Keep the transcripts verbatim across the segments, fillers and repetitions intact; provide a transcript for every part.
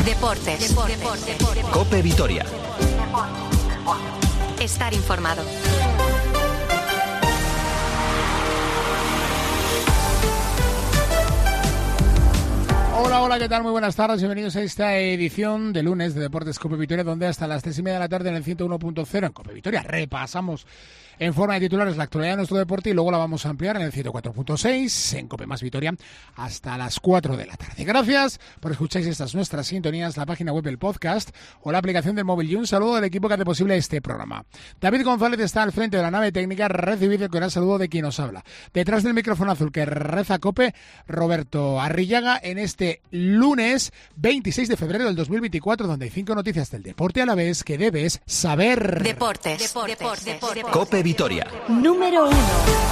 Deportes. Deportes. Deportes. COPE Vitoria. Estar informado. Hola, hola, ¿qué tal? Muy buenas tardes, bienvenidos a esta edición de lunes de Deportes COPE Vitoria, donde hasta las tres y media de la tarde en el ciento uno punto cero en COPE Vitoria repasamos en forma de titulares la actualidad de nuestro deporte y luego la vamos a ampliar en el ciento cuatro punto seis en COPE Más Vitoria hasta las cuatro de la tarde. Gracias por escuchar estas nuestras sintonías, la página web del podcast o la aplicación del móvil, y un saludo del equipo que hace posible este programa. David González está al frente de la nave técnica, recibido el cordial saludo de quien nos habla. Detrás del micrófono azul que reza COPE, Roberto Arrillaga, en este lunes veintiséis de febrero del dos mil veinticuatro, donde hay cinco noticias del deporte a la vez que debes saber. Deportes. Deportes. Deportes. Deportes. COPE Vitoria. Número uno.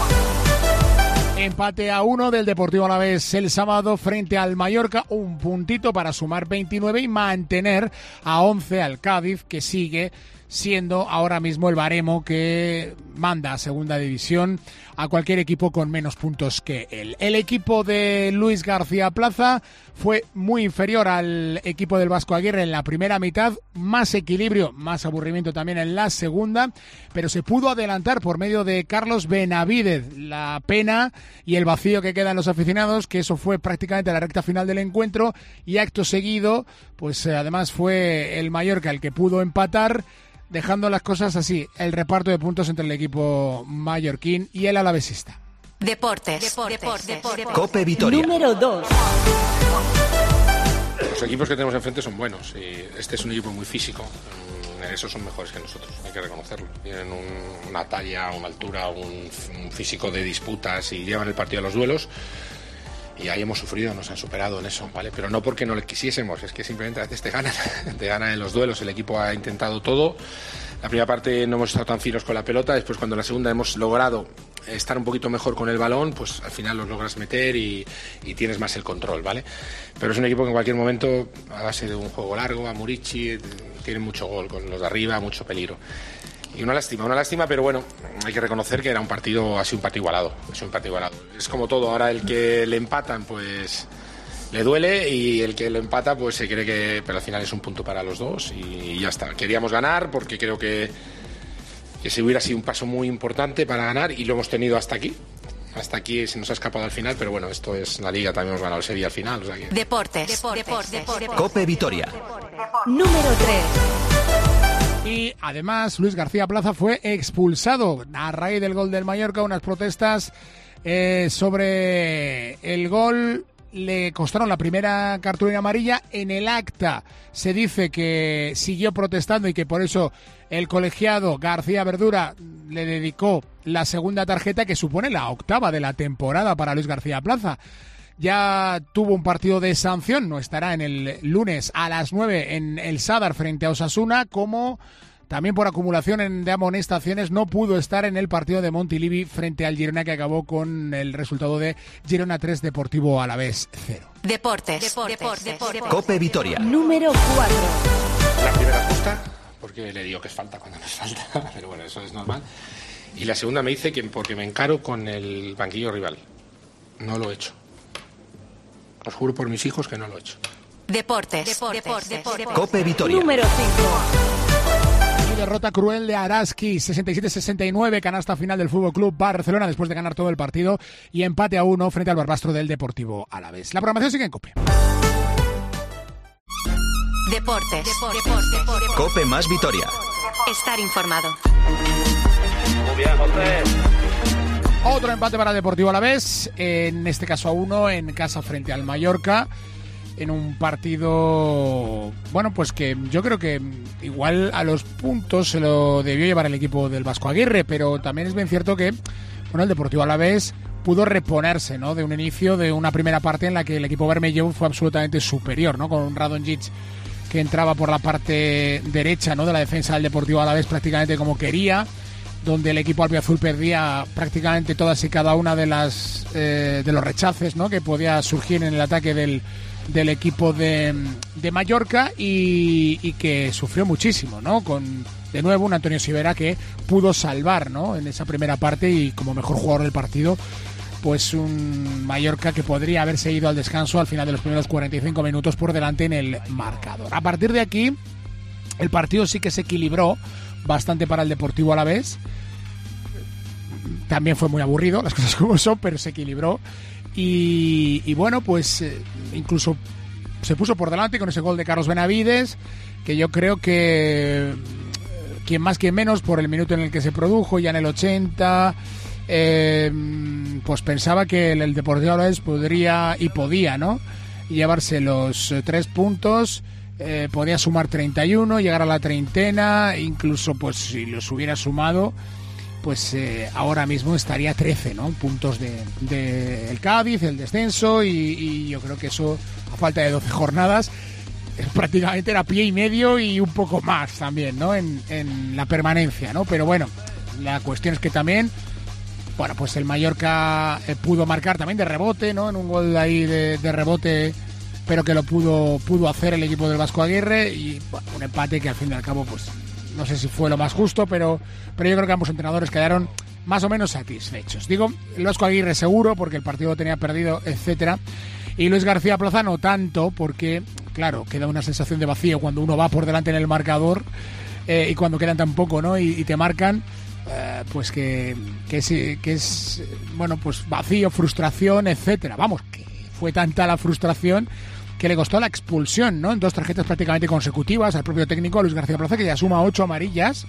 Empate a uno del Deportivo Alavés el sábado frente al Mallorca, un puntito para sumar veintinueve y mantener a once al Cádiz, que sigue siendo ahora mismo el baremo que manda a segunda división a cualquier equipo con menos puntos que él. El equipo de Luis García Plaza fue muy inferior al equipo del Vasco Aguirre en la primera mitad, más equilibrio, más aburrimiento también en la segunda, pero se pudo adelantar por medio de Carlos Benavidez. La pena y el vacío que quedan los aficionados, que eso fue prácticamente la recta final del encuentro, y acto seguido, pues eh, además fue el Mallorca el que pudo empatar, dejando las cosas así, el reparto de puntos entre el equipo mallorquín y el alavesista. Deportes. Deportes. Deportes. Deportes. COPE Vitoria. Número dos. Los equipos que tenemos enfrente son buenos y este es un equipo muy físico. En eso son mejores que nosotros, hay que reconocerlo. Tienen un, una talla, una altura, un, un físico de disputas y llevan el partido a los duelos. Y ahí hemos sufrido, nos han superado en eso, ¿vale? Pero no porque no le quisiésemos, es que simplemente a veces te ganan, te ganan en los duelos. El equipo ha intentado todo. La primera parte no hemos estado tan finos con la pelota, después cuando en la segunda hemos logrado estar un poquito mejor con el balón, pues al final los logras meter y, y tienes más el control, ¿vale? Pero es un equipo que en cualquier momento, a base de un juego largo, a Murici, tiene mucho gol con los de arriba, mucho peligro. Y una lástima, una lástima, pero bueno, hay que reconocer que era un partido, ha sido un partido igualado, ha sido un partido igualado. Es como todo, ahora el que le empatan, pues le duele, y el que le empata, pues se cree que, pero al final es un punto para los dos y ya está. Queríamos ganar porque creo que, que se hubiera sido un paso muy importante para ganar y lo hemos tenido hasta aquí. Hasta aquí se nos ha escapado al final, pero bueno, esto es la Liga, también hemos ganado el Sevilla al final. O sea que... Deportes. Deportes. Deportes. Deportes. COPE Vitoria. Número tres. Y además Luis García Plaza fue expulsado a raíz del gol del Mallorca. Unas protestas eh, sobre el gol le costaron la primera cartulina amarilla. En el acta se dice que siguió protestando y que por eso el colegiado García Verdura le dedicó la segunda tarjeta, que supone la octava de la temporada para Luis García Plaza. Ya tuvo un partido de sanción, no estará en el lunes a las nueve en el Sadar frente a Osasuna, como también por acumulación de amonestaciones no pudo estar en el partido de Montilivi frente al Girona, que acabó con el resultado de Girona tres, Deportivo Alavés cero. Deportes. Deportes. Deportes. COPE Vitoria. Número cuatro. La primera justa, porque le digo que es falta cuando no es falta, pero bueno, eso es normal. Y la segunda me dice que porque me encaro con el banquillo rival. No lo he hecho. Os juro por mis hijos que no lo he hecho. Deportes. Deportes. Deportes. COPE Vitoria. Número cinco. Y derrota cruel de Araski, sesenta y siete sesenta y nueve, canasta final del Fútbol Club Barcelona después de ganar todo el partido, y empate a uno frente al Barbastro del Deportivo Alavés. La programación sigue en COPE. Deportes. Deportes. Deportes. COPE Más Vitoria. Estar informado. Muy bien, José. Otro empate para Deportivo Alavés, en este caso a uno en casa frente al Mallorca, en un partido, bueno, pues que yo creo que igual a los puntos se lo debió llevar el equipo del Vasco Aguirre, pero también es bien cierto que, bueno, el Deportivo Alavés pudo reponerse, ¿no?, de un inicio, de una primera parte en la que el equipo bermellón fue absolutamente superior, ¿no?, con un Radonjic que entraba por la parte derecha, ¿no?, de la defensa del Deportivo Alavés prácticamente como quería, donde el equipo albiazul perdía prácticamente todas y cada una de las eh, de los rechaces, ¿no?, que podía surgir en el ataque del, del equipo de, de Mallorca, y, y que sufrió muchísimo, ¿no?, con de nuevo un Antonio Sivera que pudo salvar, ¿no?, en esa primera parte, y como mejor jugador del partido pues un Mallorca que podría haberse ido al descanso al final de los primeros cuarenta y cinco minutos por delante en el marcador. A partir de aquí, el partido sí que se equilibró bastante para el Deportivo Alavés. También fue muy aburrido, las cosas como son, pero se equilibró. Y, y bueno, pues eh, incluso se puso por delante con ese gol de Carlos Benavides, que yo creo que quien más quien menos, por el minuto en el que se produjo, ya en el ochenta, eh, pues pensaba que el, el Deportivo Alavés podría y podía, ¿no?, llevarse los eh, tres puntos, eh, podía sumar treinta y uno, llegar a la treintena, incluso pues si los hubiera sumado, pues eh, ahora mismo estaría trece, ¿no?, puntos de, de el Cádiz, el descenso, y, y yo creo que eso, a falta de doce jornadas, prácticamente era pie y medio y un poco más también, ¿no?, en, en la permanencia, ¿no? Pero bueno, la cuestión es que también, bueno, pues el Mallorca eh, pudo marcar también de rebote, ¿no?, en un gol ahí de, de rebote, pero que lo pudo pudo hacer el equipo del Vasco Aguirre, y bueno, un empate que al fin y al cabo, pues no sé si fue lo más justo, pero, pero yo creo que ambos entrenadores quedaron más o menos satisfechos. Digo, el Vasco Aguirre seguro, porque el partido lo tenía perdido, etcétera. Y Luis García Plaza no tanto, porque, claro, queda una sensación de vacío cuando uno va por delante en el marcador eh, y cuando quedan tan poco, ¿no?, y, y te marcan, eh, pues que, que, es, que es, bueno, pues vacío, frustración, etcétera. Vamos, que fue tanta la frustración que le costó la expulsión, ¿no?, en dos tarjetas prácticamente consecutivas al propio técnico, a Luis García Plaza, que ya suma ocho amarillas.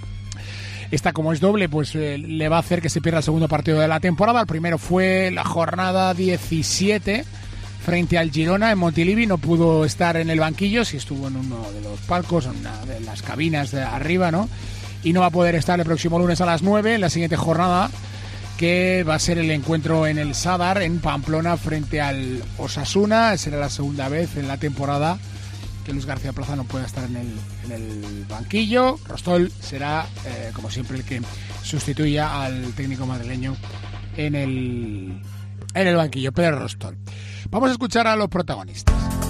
Esta, como es doble, pues eh, le va a hacer que se pierda el segundo partido de la temporada. El primero fue la jornada diecisiete frente al Girona en Montilivi. No pudo estar en el banquillo, sí estuvo en uno de los palcos, en una de las cabinas de arriba, ¿no?, y no va a poder estar el próximo lunes a las nueve en la siguiente jornada, que va a ser el encuentro en el Sadar, en Pamplona, frente al Osasuna. Será la segunda vez en la temporada que Luis García Plaza no pueda estar en el, en el banquillo. Rostol será, eh, como siempre, el que sustituya al técnico madrileño en el, en el banquillo, Pedro Rostol. Vamos a escuchar a los protagonistas.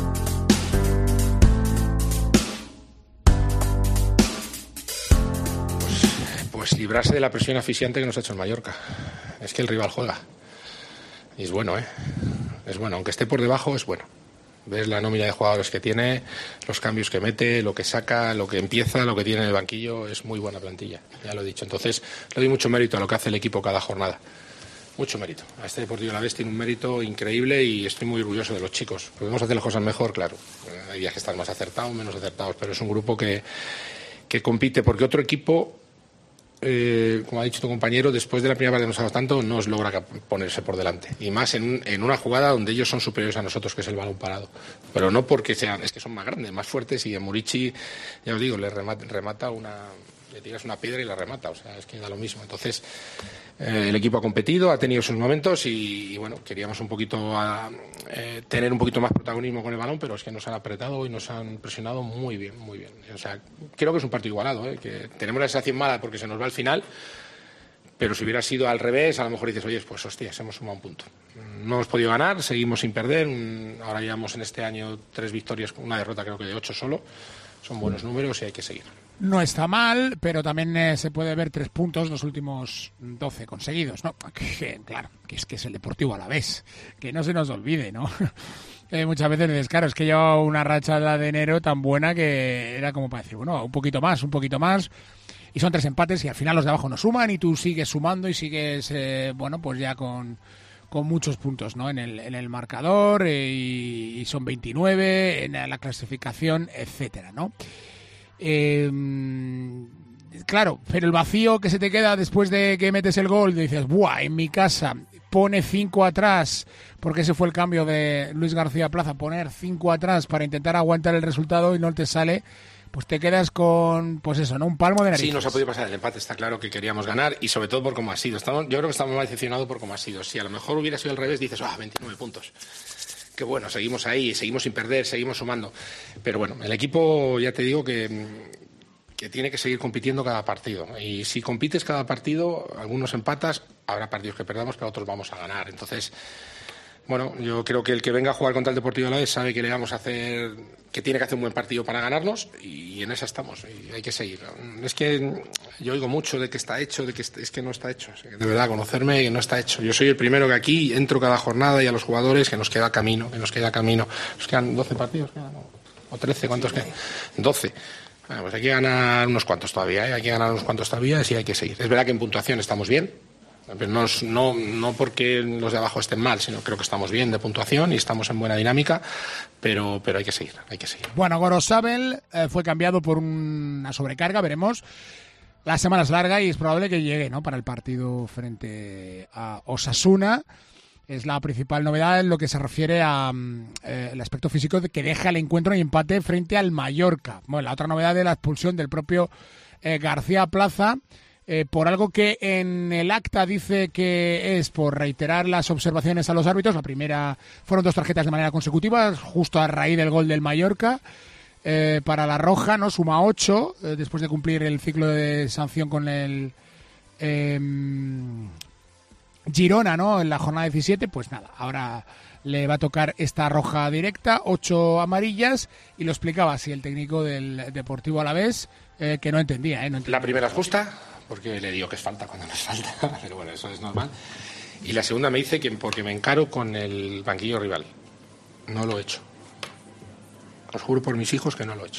Pues librarse de la presión asfixiante que nos ha hecho el Mallorca. Es que el rival juega. Y es bueno, ¿eh? Es bueno. Aunque esté por debajo, es bueno. Ves la nómina de jugadores que tiene, los cambios que mete, lo que saca, lo que empieza, lo que tiene en el banquillo. Es muy buena plantilla, ya lo he dicho. Entonces, le doy mucho mérito a lo que hace el equipo cada jornada. Mucho mérito. A este Deportivo Alavés tiene un mérito increíble y estoy muy orgulloso de los chicos. Podemos hacer las cosas mejor, claro. Hay días que están más acertados, menos acertados, pero es un grupo que, que compite, porque otro equipo... Eh, como ha dicho tu compañero, después de la primera parte que nos ha dado tanto, no os logra ponerse por delante, y más en, en una jugada donde ellos son superiores a nosotros, que es el balón parado, pero no porque sean, es que son más grandes, más fuertes, y a Murici, ya os digo, le remata, remata una, le tiras una piedra y la remata, o sea, es que da lo mismo. Entonces eh, el equipo ha competido, ha tenido sus momentos y, y bueno, queríamos un poquito a, eh, tener un poquito más protagonismo con el balón, pero es que nos han apretado y nos han presionado muy bien, muy bien. O sea, creo que es un partido igualado, ¿eh? Que tenemos la sensación mala porque se nos va al final, pero si hubiera sido al revés, a lo mejor dices, oye, pues hostias, hemos sumado un punto. No hemos podido ganar, seguimos sin perder, ahora llevamos en este año tres victorias, una derrota creo que de ocho solo, son buenos números y hay que seguir. No está mal, pero también eh, se puede ver tres puntos los últimos doce conseguidos, ¿no? Que, claro, que es que es el Deportivo Alavés, que no se nos olvide, ¿no? eh, muchas veces dices, claro, es que llevaba una racha de enero tan buena que era como para decir, bueno, un poquito más, un poquito más, y son tres empates y al final los de abajo no suman y tú sigues sumando y sigues, eh, bueno, pues ya con... con muchos puntos, ¿no?, en el, en el marcador, eh, y, y son veintinueve en la clasificación, etcétera, ¿no? Eh, claro, pero el vacío que se te queda después de que metes el gol, dices, ¡buah! En mi casa pone cinco atrás, porque ese fue el cambio de Luis García Plaza, poner cinco atrás para intentar aguantar el resultado y no te sale, pues te quedas con, pues eso, ¿no?, un palmo de nariz. Sí, nos ha podido pasar el empate, está claro que queríamos ganar y sobre todo por cómo ha sido. Estamos, yo creo que estamos más decepcionados por cómo ha sido. Si a lo mejor hubiera sido al revés, dices, ah, veintinueve puntos. Qué bueno, seguimos ahí, seguimos sin perder, seguimos sumando. Pero bueno, el equipo, ya te digo que, que tiene que seguir compitiendo cada partido. Y si compites cada partido, algunos empatas, habrá partidos que perdamos, pero otros vamos a ganar. Entonces, bueno, yo creo que el que venga a jugar contra el Deportivo Alavés sabe que le vamos a hacer que tiene que hacer un buen partido para ganarnos y en esa estamos y hay que seguir. Es que yo oigo mucho de que está hecho, de que es que no está hecho. De verdad, conocerme que no está hecho. Yo soy el primero que aquí entro cada jornada y a los jugadores que nos queda camino, que nos queda camino. Nos quedan doce partidos, ¿no? O trece, ¿cuántos quedan? doce. Bueno, pues hay que ganar unos cuantos todavía, ¿eh? Hay que ganar unos cuantos todavía y hay que seguir. Es verdad que en puntuación estamos bien. Pero no, no, no porque los de abajo estén mal, sino creo que estamos bien de puntuación y estamos en buena dinámica, pero, pero hay que seguir, hay que seguir. Bueno, Gorosabel eh, fue cambiado por una sobrecarga, veremos. La semana es larga y es probable que llegue, ¿no?, para el partido frente a Osasuna. Es la principal novedad en lo que se refiere a eh, el aspecto físico de que deja el encuentro y empate frente al Mallorca. Bueno, la otra novedad es la expulsión del propio eh, García Plaza, Eh, por algo que en el acta dice que es por reiterar las observaciones a los árbitros. La primera fueron dos tarjetas de manera consecutiva, justo a raíz del gol del Mallorca. Eh, para la roja, ¿no?, suma ocho, eh, después de cumplir el ciclo de sanción con el eh, Girona, ¿no?, en la jornada diecisiete. Pues nada, ahora le va a tocar esta roja directa, ocho amarillas, y lo explicaba así el técnico del Deportivo Alavés, eh, que no entendía, ¿eh? No entendía. La primera es justa, porque le digo que es falta cuando no es falta, pero bueno, eso es normal. Y la segunda me dice que porque me encaro con el banquillo rival. No lo he hecho. Os juro por mis hijos que no lo he hecho.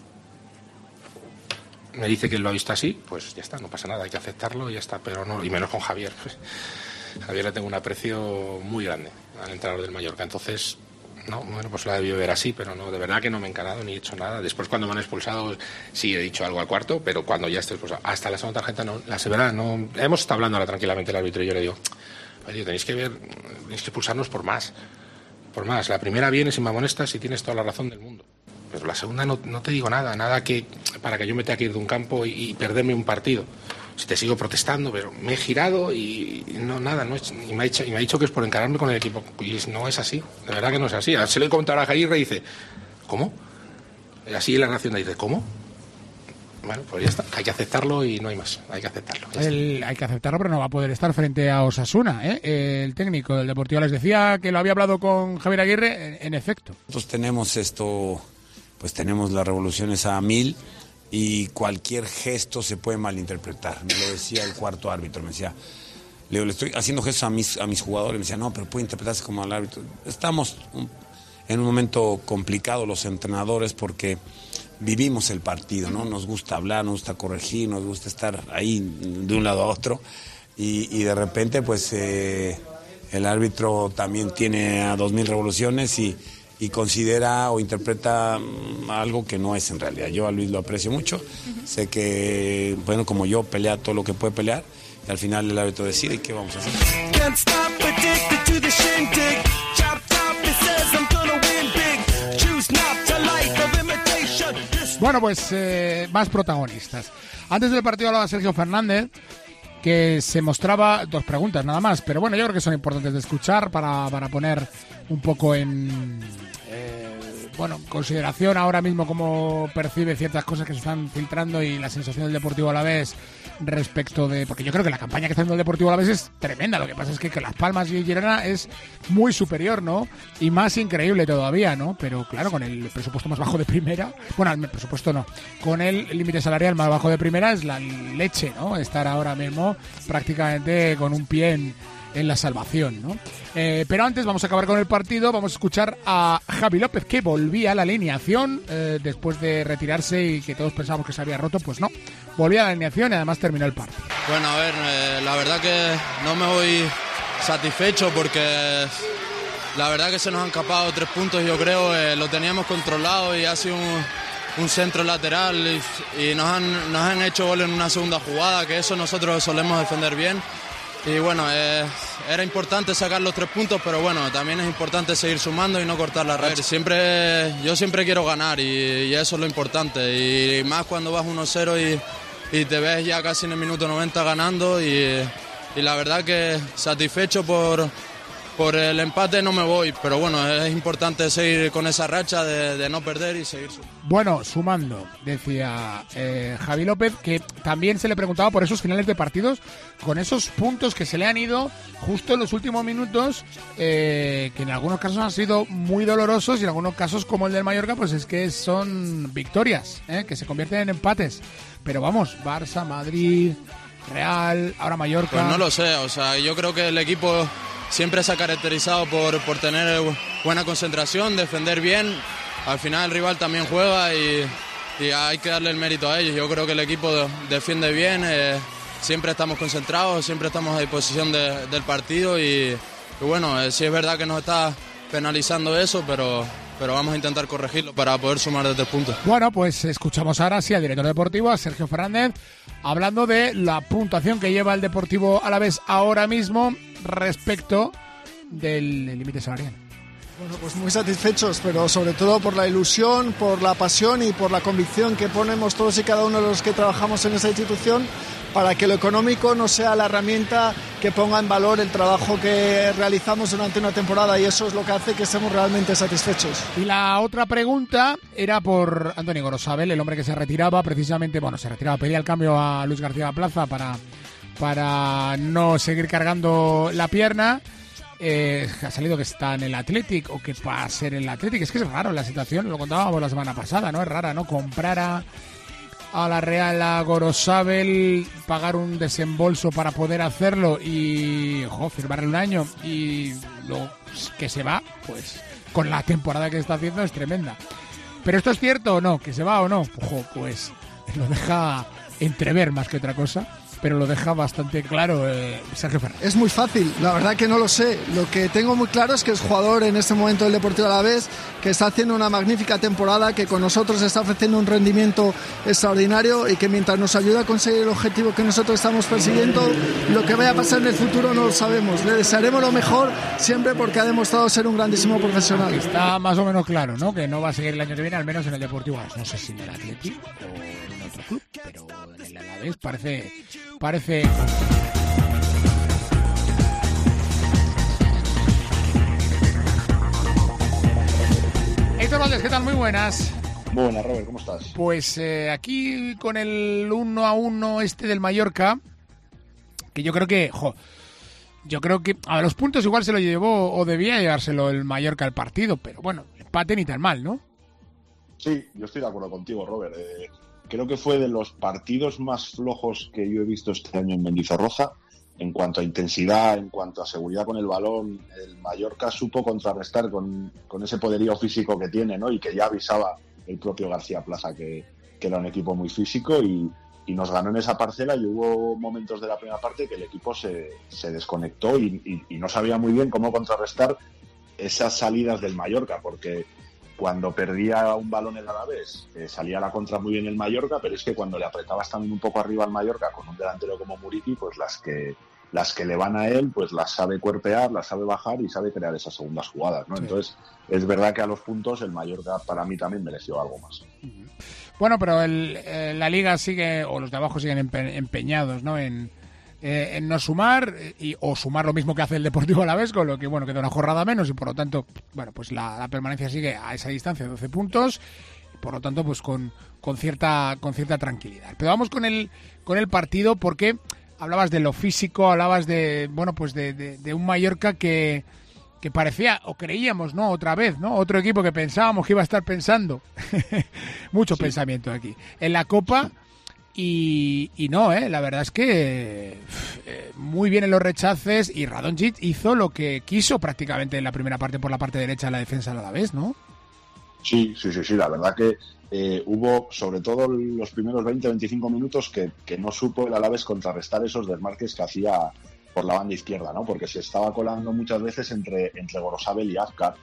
Me dice que lo ha visto así, pues ya está, no pasa nada, hay que aceptarlo y ya está, pero no, y menos con Javier. Javier le tengo un aprecio muy grande al entrenador del Mallorca, entonces, no, bueno, pues lo ha debido ver así, pero no, de verdad que no me he encarado ni he hecho nada. Después, cuando me han expulsado, sí he dicho algo al cuarto, pero cuando ya estoy expulsado, hasta la segunda tarjeta, no, la severa, no. Hemos estado hablando ahora tranquilamente el árbitro y yo le digo, oye, tenéis que ver, tenéis que expulsarnos por más, por más. La primera viene sin me amonestas y tienes toda la razón del mundo. Pero la segunda no, no te digo nada, nada que para que yo me tenga que ir de un campo y, y perderme un partido. Si te sigo protestando, pero me he girado y, y no, nada, no es, y, me ha dicho, y me ha dicho que es por encararme con el equipo. Y no es así, de verdad que no es así. Se lo he comentado a Jair y dice, ¿cómo? Y así la reacción dice, ¿cómo? Bueno, pues ya está, hay que aceptarlo y no hay más, hay que aceptarlo. El, hay que aceptarlo, pero no va a poder estar frente a Osasuna, ¿eh? El técnico del Deportivo les decía que lo había hablado con Javier Aguirre, en, en efecto. Nosotros tenemos esto, pues tenemos las revoluciones a mil y cualquier gesto se puede malinterpretar. Me lo decía el cuarto árbitro, me decía, le, digo, le estoy haciendo gestos a mis, a mis jugadores, me decía, no, pero puede interpretarse como al árbitro. Estamos un, en un momento complicado los entrenadores porque vivimos el partido, ¿no? Nos gusta hablar, nos gusta corregir, nos gusta estar ahí de un lado a otro y, y de repente pues eh, el árbitro también tiene a dos mil revoluciones y, y considera o interpreta algo que no es en realidad. Yo a Luis lo aprecio mucho, uh-huh. Sé que, bueno, como yo, pelea todo lo que puede pelear y al final el árbitro decide qué vamos a hacer. Bueno, pues eh, más protagonistas. Antes del partido hablaba Sergio Fernández, que se mostraba, dos preguntas nada más, pero bueno, yo creo que son importantes de escuchar para, para poner un poco en eh, bueno, consideración ahora mismo cómo percibe ciertas cosas que se están filtrando y la sensación del Deportivo Alavés respecto de... Porque yo creo que la campaña que está haciendo el Deportivo Alavés es tremenda. Lo que pasa es que, que Las Palmas y Girona es muy superior, ¿no? Y más increíble todavía, ¿no? Pero claro, con el presupuesto más bajo de primera... Bueno, el presupuesto no. Con el límite salarial más bajo de primera es la leche, ¿no? Estar ahora mismo prácticamente con un pie en, en la salvación, ¿no? Eh, pero antes vamos a acabar con el partido. Vamos a escuchar a Javi López, que volvía a la alineación eh, después de retirarse y que todos pensábamos que se había roto. Pues no, volvía a la alineación y además terminó el partido. Bueno, a ver, eh, la verdad que no me voy satisfecho porque la verdad que se nos han escapado tres puntos, yo creo. Eh, lo teníamos controlado y ha sido un, un centro lateral y, y nos, han, nos han hecho gol en una segunda jugada, que eso nosotros solemos defender bien. Y bueno, eh, era importante sacar los tres puntos, pero bueno, también es importante seguir sumando y no cortar la racha. Siempre, yo siempre quiero ganar y, y eso es lo importante. Y más cuando vas uno cero y, y te ves ya casi en el minuto noventa ganando. Y, y la verdad que satisfecho por, por el empate no me voy, pero bueno, es importante seguir con esa racha de, de no perder y seguir sumando. Bueno, sumando, decía eh, Javi López, que también se le preguntaba por esos finales de partidos, con esos puntos que se le han ido justo en los últimos minutos, eh, que en algunos casos han sido muy dolorosos y en algunos casos, como el del Mallorca, pues es que son victorias, eh, que se convierten en empates. Pero vamos, Barça, Madrid, Real, ahora Mallorca... Pues no lo sé, o sea, yo creo que el equipo siempre se ha caracterizado por, por tener buena concentración, defender bien. Al final el rival también juega y, y hay que darle el mérito a ellos. Yo creo que el equipo defiende bien, eh, siempre estamos concentrados, siempre estamos a disposición de, del partido y, y bueno, eh, sí es verdad que nos está penalizando eso, pero, pero vamos a intentar corregirlo para poder sumar de tres puntos. Bueno, pues escuchamos ahora sí al director deportivo, a Sergio Fernández, hablando de la puntuación que lleva el Deportivo Alavés ahora mismo respecto del límite salarial. Bueno, pues muy satisfechos, pero sobre todo por la ilusión, por la pasión y por la convicción que ponemos todos y cada uno de los que trabajamos en esa institución para que lo económico no sea la herramienta que ponga en valor el trabajo que realizamos durante una temporada, y eso es lo que hace que estemos realmente satisfechos. Y la otra pregunta era por Andoni Gorosabel, el hombre que se retiraba precisamente, bueno, se retiraba, pedía el cambio a Luis García Plaza para, para no seguir cargando la pierna. Eh, ha salido que está en el Athletic o que va a ser el Athletic. Es que es raro la situación, lo contábamos la semana pasada, ¿no? Es rara, ¿no? Comprar a, a la Real a Gorosabel, pagar un desembolso para poder hacerlo y ojo, firmarle un año y lo que se va, pues con la temporada que está haciendo es tremenda. Pero esto es cierto o no, que se va o no, ojo, pues lo deja entrever más que otra cosa. Pero lo deja bastante claro eh, Sergio Fernández. Es muy fácil, la verdad que no lo sé. Lo que tengo muy claro es que es jugador en este momento del Deportivo Alavés, que está haciendo una magnífica temporada, que con nosotros está ofreciendo un rendimiento extraordinario y que mientras nos ayuda a conseguir el objetivo que nosotros estamos persiguiendo, lo que vaya a pasar en el futuro no lo sabemos. Le desearemos lo mejor siempre porque ha demostrado ser un grandísimo profesional. Está más o menos claro, ¿no? Que no va a seguir el año que viene, al menos en el Deportivo Alavés. No sé si en el Athletic o en otro club, pero en el Alavés parece... Parece... Héctor Valdés, ¿qué tal? Muy buenas. Muy buenas, Robert, ¿cómo estás? Pues eh, aquí con el uno a uno este del Mallorca, que yo creo que, jo, yo creo que a los puntos igual se lo llevó o debía llevárselo el Mallorca al partido, pero bueno, empate ni tan mal, ¿no? Sí, yo estoy de acuerdo contigo, Robert. Eh, creo que fue de los partidos más flojos que yo he visto este año en Mendizorroza. En cuanto a intensidad, en cuanto a seguridad con el balón, el Mallorca supo contrarrestar con, con ese poderío físico que tiene, ¿no? Y que ya avisaba el propio García Plaza que, que era un equipo muy físico y, y nos ganó en esa parcela, y hubo momentos de la primera parte que el equipo se, se desconectó y, y, y no sabía muy bien cómo contrarrestar esas salidas del Mallorca, porque cuando perdía un balón el Alavés eh, salía a la contra muy bien el Mallorca, pero es que cuando le apretabas también un poco arriba al Mallorca con un delantero como Muriqui, pues las que las que le van a él, pues las sabe cuerpear, las sabe bajar y sabe crear esas segundas jugadas, ¿no? Sí. Entonces, es verdad que a los puntos el Mallorca para mí también mereció algo más. Bueno, pero el, eh, la Liga sigue, o los de abajo siguen empe- empeñados, ¿no? En, eh, en no sumar, y, o sumar lo mismo que hace el Deportivo Alavés, con lo que, bueno, queda una jornada menos y por lo tanto, bueno, pues la, la permanencia sigue a esa distancia de doce puntos, y por lo tanto, pues con, con cierta con cierta tranquilidad. Pero vamos con el con el partido, porque hablabas de lo físico, hablabas de, bueno, pues de, de, de un Mallorca que, que parecía, o creíamos, ¿no? Otra vez, ¿no? Otro equipo que pensábamos que iba a estar pensando. Mucho sí. pensamiento aquí. En la Copa, y, y no, ¿eh? La verdad es que eh, muy bien en los rechaces, y Radonjic hizo lo que quiso prácticamente en la primera parte por la parte derecha de la defensa a la vez, ¿no? Sí, sí, sí, sí. La verdad que eh, hubo, sobre todo los primeros veinte a veinticinco minutos, que, que no supo el Alavés contrarrestar esos desmarques que hacía por la banda izquierda, ¿no? Porque se estaba colando muchas veces entre, entre Gorosabel y Azcar.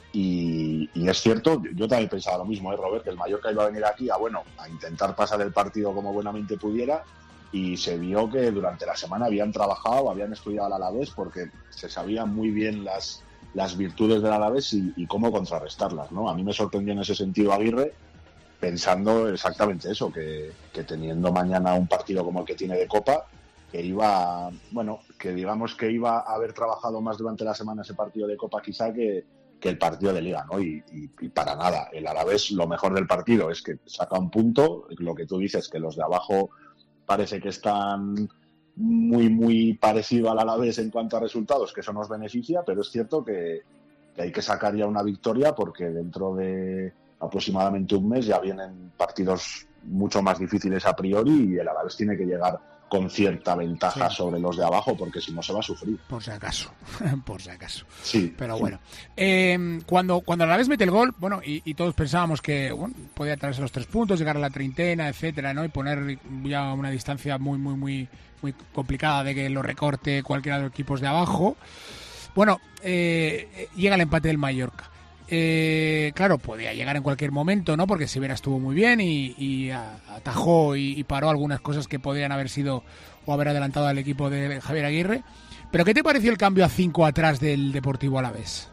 Y, y es cierto, yo también pensaba lo mismo, ¿eh, Robert? Que el Mallorca iba a venir aquí a, bueno, a intentar pasar el partido como buenamente pudiera, y se vio que durante la semana habían trabajado, habían estudiado al Alavés, porque se sabían muy bien las, las virtudes del Alavés y, y cómo contrarrestarlas, ¿no? A mí me sorprendió en ese sentido Aguirre, pensando exactamente eso, que, que teniendo mañana un partido como el que tiene de Copa, que iba, bueno, que digamos que iba a haber trabajado más durante la semana ese partido de Copa quizá que, que el partido de Liga, ¿no? Y, y, y para nada, el Alavés lo mejor del partido es que saca un punto, lo que tú dices, que los de abajo parece que están muy, muy parecido al Alavés en cuanto a resultados, que eso nos beneficia, pero es cierto que, que hay que sacar ya una victoria porque dentro de aproximadamente un mes ya vienen partidos mucho más difíciles a priori y el Alavés tiene que llegar con cierta ventaja sí. sobre los de abajo, porque si no se va a sufrir. Por si acaso, por si acaso. Sí. Pero sí. bueno, eh, cuando cuando el Alavés mete el gol, bueno, y, y todos pensábamos que bueno, podía traerse los tres puntos, llegar a la treintena, etcétera, ¿no? Y poner ya una distancia muy, muy, muy, muy complicada de que lo recorte cualquiera de los equipos de abajo. Bueno, eh, llega el empate del Mallorca. Eh, claro, podía llegar en cualquier momento, ¿no? Porque Sivera estuvo muy bien y, y atajó y, y paró algunas cosas que podrían haber sido o haber adelantado al equipo de Javier Aguirre. Pero ¿qué te pareció el cambio a cinco atrás del Deportivo Alavés?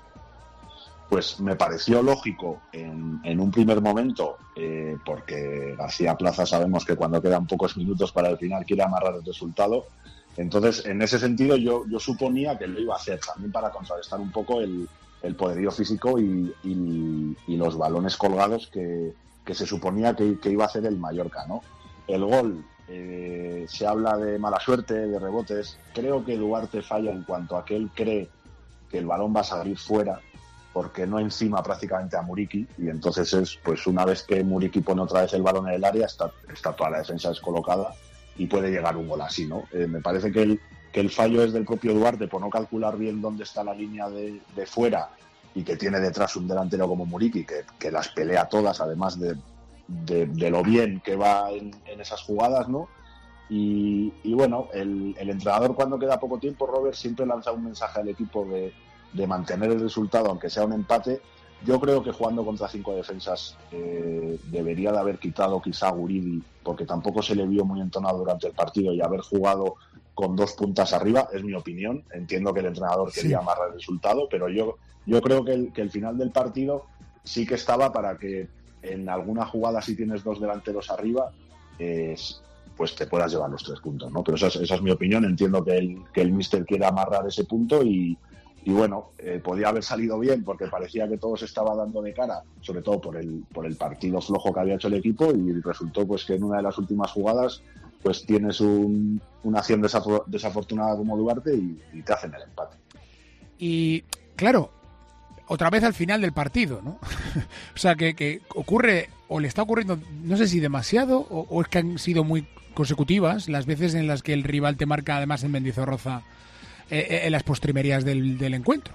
Pues me pareció lógico en, en un primer momento, eh, porque García Plaza sabemos que cuando quedan pocos minutos para el final quiere amarrar el resultado. Entonces, en ese sentido, yo, yo suponía que lo iba a hacer también para contrarrestar un poco el el poderío físico y, y, y los balones colgados que, que se suponía que, que iba a hacer el Mallorca, ¿no? El gol, eh, se habla de mala suerte, de rebotes. Creo que Duarte falla en cuanto a que él cree que el balón va a salir fuera, porque no encima prácticamente a Muriqui, y entonces es, pues una vez que Muriqui pone otra vez el balón en el área, está, está toda la defensa descolocada y puede llegar un gol así, ¿no? Eh, me parece que el que el fallo es del propio Duarte por no calcular bien dónde está la línea de, de fuera y que tiene detrás un delantero como Muriqui que, que las pelea todas, además de, de, de lo bien que va en, en esas jugadas, ¿no? Y, y bueno, el, el entrenador cuando queda poco tiempo, Robert, siempre lanza un mensaje al equipo de, de mantener el resultado, aunque sea un empate. Yo creo que jugando contra cinco defensas eh, debería de haber quitado quizá a Guridi, porque tampoco se le vio muy entonado durante el partido, y haber jugado con dos puntas arriba, es mi opinión. Entiendo que el entrenador quería sí. amarrar el resultado, pero yo, yo creo que el, que el final del partido sí que estaba para que en alguna jugada, si tienes dos delanteros arriba, eh, pues te puedas llevar los tres puntos, ¿no? Pero esa es, esa es mi opinión. Entiendo que el, que el míster quiera amarrar ese punto y, y bueno, eh, podía haber salido bien porque parecía que todo se estaba dando de cara, sobre todo por el, por el partido flojo que había hecho el equipo, y resultó pues que en una de las últimas jugadas pues tienes un, una acción desaf- desafortunada como Duarte y, y te hacen el empate. Y claro, otra vez al final del partido, ¿no? O sea, que, que ocurre, o le está ocurriendo, no sé si demasiado, o, o es que han sido muy consecutivas las veces en las que el rival te marca, además en Mendizorroza, eh, en las postrimerías del, del encuentro.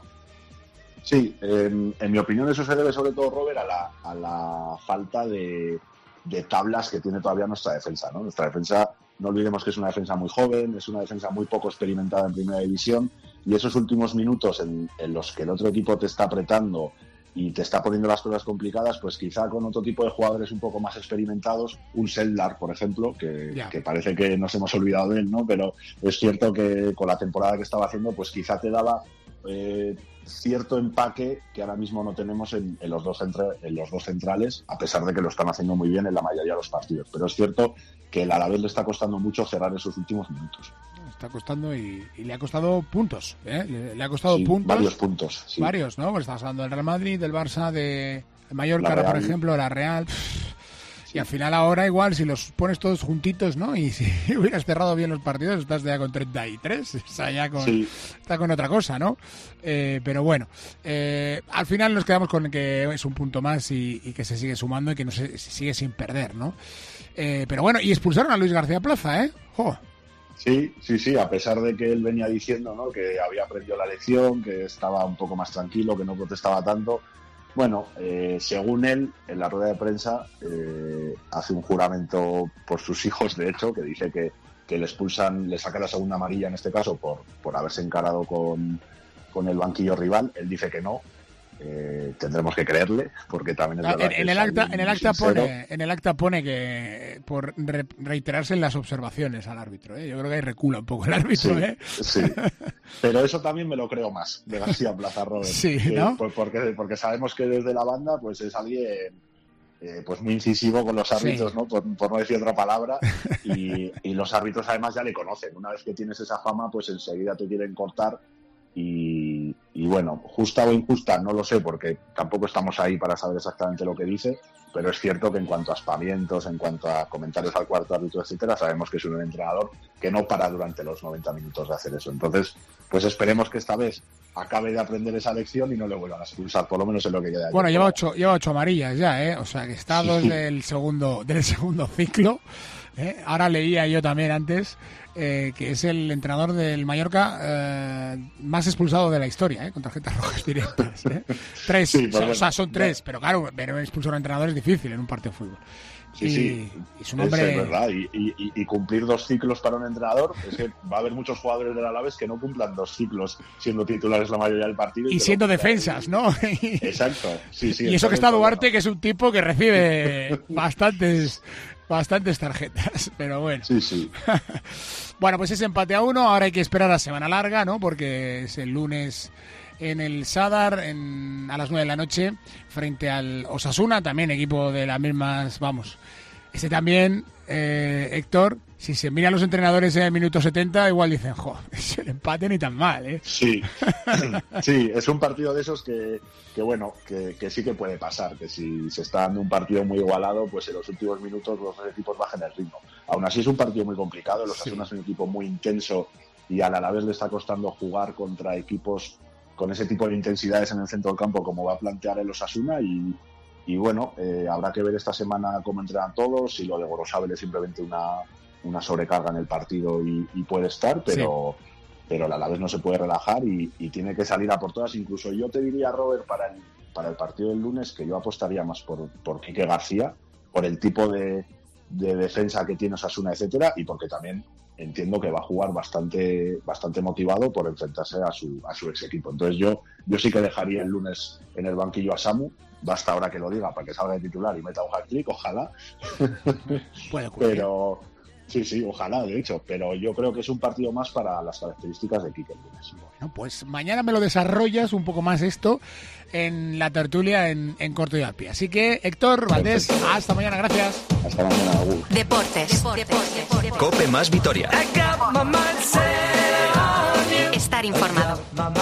Sí, en, en mi opinión eso se debe sobre todo, Robert, a la, a la falta de... de tablas que tiene todavía nuestra defensa, ¿no? Nuestra defensa, no olvidemos que es una defensa muy joven, es una defensa muy poco experimentada en primera división, y esos últimos minutos en, en los que el otro equipo te está apretando y te está poniendo las cosas complicadas, pues quizá con otro tipo de jugadores un poco más experimentados, un Seldar, por ejemplo, que, yeah. que parece que nos hemos olvidado de él, ¿no? Pero es cierto que con la temporada que estaba haciendo, pues quizá te daba eh, cierto empaque que ahora mismo no tenemos en, en, los dos centra, en los dos centrales, a pesar de que lo están haciendo muy bien en la mayoría de los partidos. Pero es cierto que el Alavés le está costando mucho cerrar esos últimos minutos. Está costando y, y le ha costado puntos, ¿eh? Le, le ha costado sí, puntos. Varios puntos. Sí. Varios, ¿no? Pues estamos hablando del Real Madrid, del Barça, de Mallorca, por ejemplo, la Real. Y al final ahora igual, si los pones todos juntitos, ¿no? Y si hubieras cerrado bien los partidos, estás ya con treinta y tres, o sea, ya con, sí. está con otra cosa, ¿no? Eh, pero bueno, eh, al final nos quedamos con que es un punto más y, y que se sigue sumando y que no se, se sigue sin perder, ¿no? Eh, pero bueno, y expulsaron a Luis García Plaza, ¿eh? ¡Jo! Sí, sí, sí, a pesar de que él venía diciendo, ¿no?, que había aprendido la lección, que estaba un poco más tranquilo, que no protestaba tanto. Bueno, eh, según él, en la rueda de prensa, eh, hace un juramento por sus hijos, de hecho, que dice que, que le expulsan, le saca la segunda amarilla en este caso por, por haberse encarado con, con el banquillo rival. Él dice que no. Eh, tendremos que creerle, porque también es verdad en, en, el acta, en el acta pone en el acta pone que por re, reiterarse en las observaciones al árbitro, ¿eh? Yo creo que ahí recula un poco el árbitro, sí, ¿eh? Sí. Pero eso también me lo creo más de García Plaza, Robert. Sí, ¿no? Eh, porque, porque sabemos que desde la banda pues es alguien eh, pues muy incisivo con los árbitros, sí. ¿no? Por, por no decir otra palabra, y, y los árbitros además ya le conocen. Una vez que tienes esa fama, pues enseguida te quieren cortar. Y, y bueno, justa o injusta, no lo sé, porque tampoco estamos ahí para saber exactamente lo que dice, pero es cierto que en cuanto a aspavientos, en cuanto a comentarios al cuarto árbitro, etcétera, sabemos que es un entrenador que no para durante los noventa minutos de hacer eso. Entonces, pues esperemos que esta vez acabe de aprender esa lección y no le vuelvan a expulsar, por lo menos en lo que queda. Bueno, lleva ocho, lleva ocho amarillas ya, ¿eh? O sea, que está dos sí. del segundo del segundo ciclo. ¿eh? Ahora leía yo también antes eh, que es el entrenador del Mallorca eh, más expulsado de la historia, ¿eh? Con tarjetas rojas directas. ¿eh? Tres, sí, o, o sea, son tres, pero claro, ver expulsar a un entrenador es difícil en un partido de fútbol. Sí, y, sí, y su nombre... es verdad. Y, y, y cumplir dos ciclos para un entrenador, es que va a haber muchos jugadores del Alavés que no cumplan dos ciclos siendo titulares la mayoría del partido. Y, y siendo defensas, ¿no? Exacto. Sí, sí, y eso que está Duarte, que es un tipo que recibe bastantes... Bastantes tarjetas, pero bueno. Sí, sí. Bueno, pues ese empate a uno. Ahora hay que esperar a semana larga, ¿no? Porque es el lunes en el Sadar en, a las nueve de la noche frente al Osasuna, también equipo de las mismas, vamos. Este también, eh, Héctor, si se miran los entrenadores en el minuto setenta, igual dicen, jo, es el empate ni tan mal, ¿eh? Sí, sí, es un partido de esos que, que bueno, que, que sí que puede pasar, que si se está dando un partido muy igualado, pues en los últimos minutos los dos equipos bajan el ritmo. Aún así es un partido muy complicado, los Osasuna sí. es un equipo muy intenso y al Alavés le está costando jugar contra equipos con ese tipo de intensidades en el centro del campo como va a plantear el Osasuna y Y bueno, eh, habrá que ver esta semana cómo entrenan todos, si lo de Gorosabel es simplemente una, una sobrecarga en el partido y, y puede estar, pero, sí. pero a la vez no se puede relajar y, y tiene que salir a por todas. Incluso yo te diría, Robert, para el, para el partido del lunes, que yo apostaría más por, por Quique García, por el tipo de, de defensa que tiene Osasuna, etcétera, y porque también entiendo que va a jugar bastante bastante motivado por enfrentarse a su a su ex equipo. Entonces yo yo sí que dejaría el lunes en el banquillo a Samu. Basta ahora que lo diga para que salga de titular y meta un hat-trick, ojalá. Puede ocurrir. Pero sí, sí, ojalá, de hecho. Pero yo creo que es un partido más para las características de Quique el lunes. Bueno, pues mañana me lo desarrollas un poco más esto en la tertulia en, en Corto y al Pie. Así que, Héctor Valdés, hasta mañana, gracias. Hasta mañana, Agur. Deportes. Deportes. Deportes. Cope más Vitoria. Estar informado.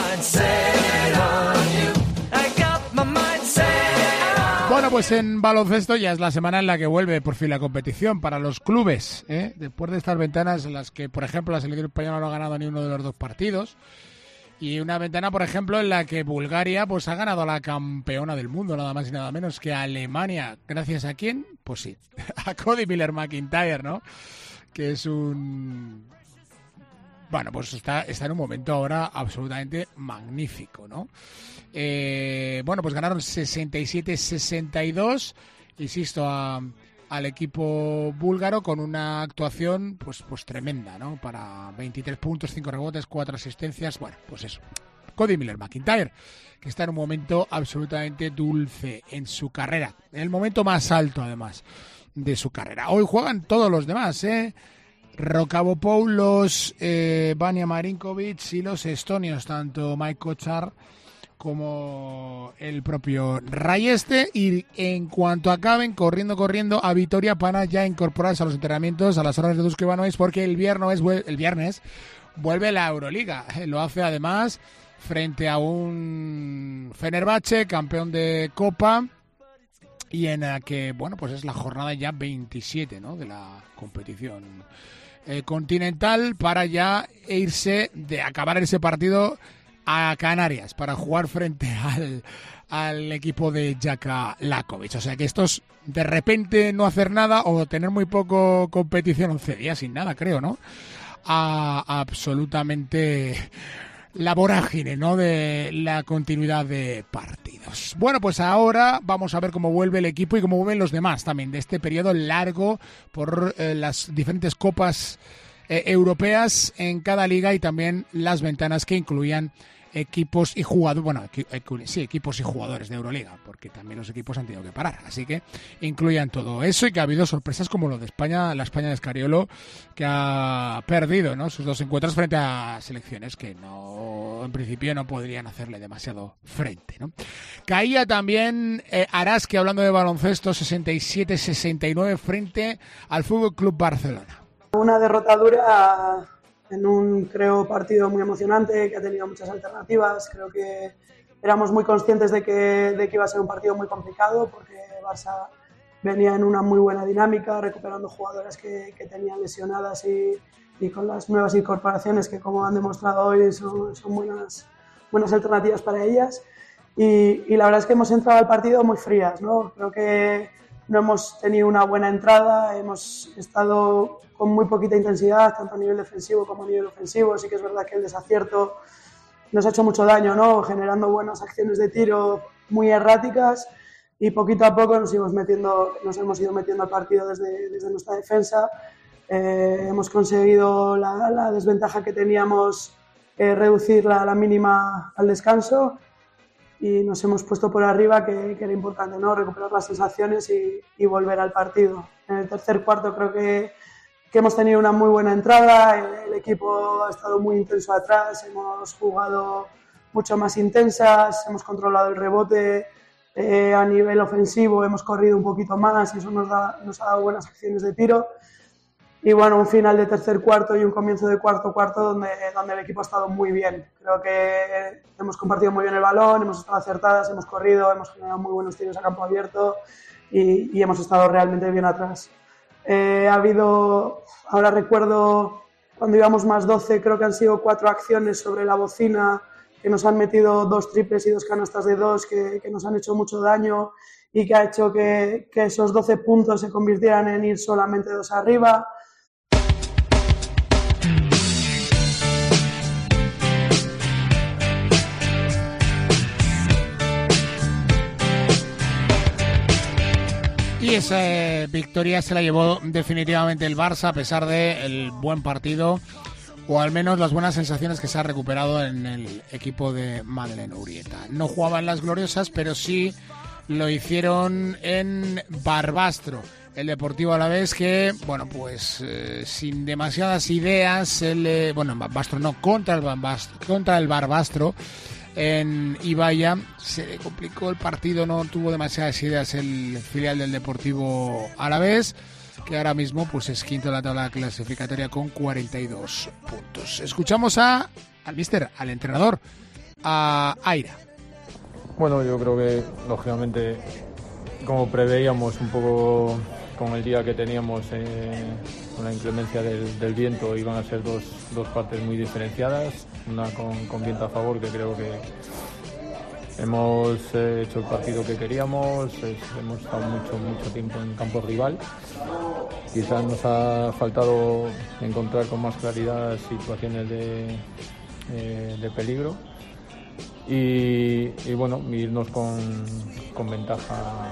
Bueno, pues en baloncesto ya es la semana en la que vuelve por fin la competición para los clubes, ¿eh? Después de estas ventanas en las que, por ejemplo, la selección española no ha ganado ni uno de los dos partidos, y una ventana, por ejemplo, en la que Bulgaria pues ha ganado a la campeona del mundo, nada más y nada menos que Alemania. ¿Gracias a quién? Pues sí, a Cody Miller-McIntyre, ¿no? Que es un... Bueno, pues está, está en un momento ahora absolutamente magnífico, ¿no? Eh, bueno, pues ganaron sesenta y siete sesenta y dos, insisto, a, al equipo búlgaro con una actuación pues, pues tremenda, ¿no? Para veintitrés puntos, cinco rebotes, cuatro asistencias, bueno, pues eso. Cody Miller-McIntyre, que está en un momento absolutamente dulce en su carrera, en el momento más alto, además, de su carrera. Hoy juegan todos los demás, ¿eh? Rocavopoulos, eh, Vania Marinkovic y los estonios, tanto Mike Kochar como el propio Rayeste. Y en cuanto acaben, corriendo, corriendo a Vitoria para ya incorporarse a los entrenamientos a las horas de Dusko Ivanovic, porque el viernes, el viernes vuelve la Euroliga. Lo hace además frente a un Fenerbahce, campeón de Copa, y en la que, bueno, pues es la jornada ya veintisiete, ¿no?, de la competición eh, continental, para ya irse, de acabar ese partido, a Canarias para jugar frente al, al equipo de Jaka Lakovic. O sea que estos de repente no hacer nada o tener muy poco competición, once días sin nada, creo, ¿no? A absolutamente la vorágine, ¿no?, de la continuidad de partidos. Bueno, pues ahora vamos a ver cómo vuelve el equipo y cómo vuelven los demás también de este periodo largo por eh, las diferentes copas eh, europeas en cada liga y también las ventanas que incluían equipos y jugadores, bueno, equi, sí, equipos y jugadores de Euroliga, porque también los equipos han tenido que parar, así que incluyan todo eso y que ha habido sorpresas como lo de España, la España de Escariolo, que ha perdido, ¿no?, sus dos encuentros frente a selecciones que no, en principio no podrían hacerle demasiado frente, ¿no? Caía también eh, Araski, hablando de baloncesto, sesenta y siete sesenta y nueve frente al F C Barcelona. Una derrota dura en un, creo, partido muy emocionante, que ha tenido muchas alternativas. Creo que éramos muy conscientes de que, de que iba a ser un partido muy complicado, porque Barça venía en una muy buena dinámica, recuperando jugadoras que, que tenían lesionadas y, y con las nuevas incorporaciones que, como han demostrado hoy, son, son buenas, buenas alternativas para ellas. Y, y la verdad es que hemos entrado al partido muy frías, ¿no? Creo que no hemos tenido una buena entrada, hemos estado con muy poquita intensidad, tanto a nivel defensivo como a nivel ofensivo. Sí que es verdad que el desacierto nos ha hecho mucho daño, ¿no?, generando buenas acciones de tiro muy erráticas, y poquito a poco nos, íbamos metiendo, nos hemos ido metiendo al partido desde, desde nuestra defensa. Eh, hemos conseguido la, la desventaja que teníamos, eh, reducirla a la mínima al descanso, y nos hemos puesto por arriba, que, que era importante, ¿no?, recuperar las sensaciones y, y volver al partido. En el tercer cuarto creo que, que hemos tenido una muy buena entrada, el, el equipo ha estado muy intenso atrás, hemos jugado mucho más intensas, hemos controlado el rebote, eh, a nivel ofensivo hemos corrido un poquito más y eso nos, da, nos ha dado buenas acciones de tiro. Y bueno, un final de tercer cuarto y un comienzo de cuarto cuarto donde, donde el equipo ha estado muy bien. Creo que hemos compartido muy bien el balón, hemos estado acertadas, hemos corrido, hemos generado muy buenos tiros a campo abierto y, y hemos estado realmente bien atrás. Eh, ha habido, ahora recuerdo, cuando íbamos más doce, creo que han sido cuatro acciones sobre la bocina que nos han metido dos triples y dos canastas de dos que, que nos han hecho mucho daño y que ha hecho que, que esos doce puntos se convirtieran en ir solamente dos arriba. Y esa eh, victoria se la llevó definitivamente el Barça, a pesar del buen partido, o al menos las buenas sensaciones que se ha recuperado en el equipo de Madeleine Urieta. No jugaban las gloriosas, pero sí lo hicieron en Barbastro, el Deportivo Alavés, que, bueno, pues eh, sin demasiadas ideas, el, eh, bueno, en Barbastro no, contra el Barbastro, contra el Barbastro, en Ibaya se le complicó el partido, no tuvo demasiadas ideas el filial del Deportivo Alavés, que ahora mismo pues es quinto en la tabla clasificatoria con cuarenta y dos puntos. Escuchamos a al míster, al entrenador, a Aira. Bueno, yo creo que lógicamente, como preveíamos un poco con el día que teníamos, eh, con la inclemencia del, del viento, iban a ser dos, dos partes muy diferenciadas, una con, con viento a favor, que creo que hemos eh, hecho el partido que queríamos, es, hemos estado mucho, mucho tiempo en campo rival. Quizás nos ha faltado encontrar con más claridad situaciones de, eh, de peligro y, y bueno, irnos con, con ventaja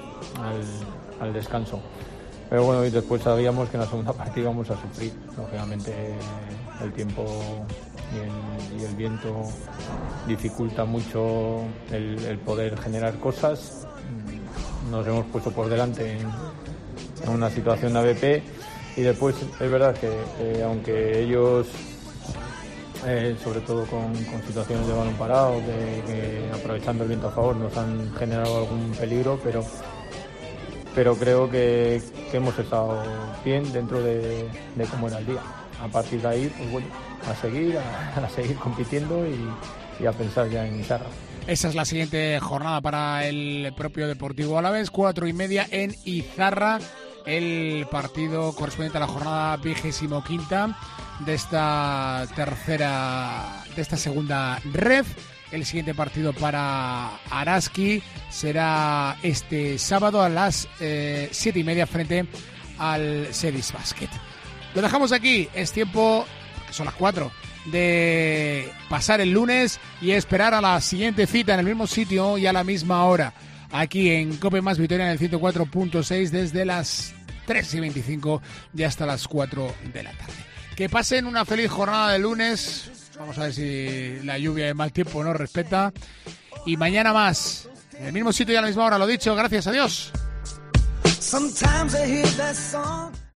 al, al descanso. Pero bueno, y después sabíamos que en la segunda parte íbamos a sufrir. Lógicamente el tiempo y el, y el viento dificulta mucho el, el poder generar cosas. Nos hemos puesto por delante en, en una situación de A B P y después es verdad que eh, aunque ellos, eh, sobre todo con, con situaciones de balón parado, que, que aprovechando el viento a favor nos han generado algún peligro, pero pero creo que, que hemos estado bien dentro de, de cómo era el día. A partir de ahí, pues bueno, a seguir, a, a seguir compitiendo y, y a pensar ya en Izarra. Esa es la siguiente jornada para el propio Deportivo Alavés, cuatro y media en Izarra, el partido correspondiente a la jornada vigésimo quinta de esta tercera, de esta segunda red. El siguiente partido para Araski será este sábado a las eh, siete y media frente al Sedis Basket. Lo dejamos aquí, es tiempo, son las cuatro, de pasar el lunes y esperar a la siguiente cita en el mismo sitio y a la misma hora, aquí en Cope Más Vitoria en el ciento cuatro punto seis desde las tres y veinticinco y hasta las cuatro de la tarde. Que pasen una feliz jornada de lunes. Vamos a ver si la lluvia y el mal tiempo nos respeta. Y mañana más, en el mismo sitio y a la misma hora, lo dicho. Gracias, adiós.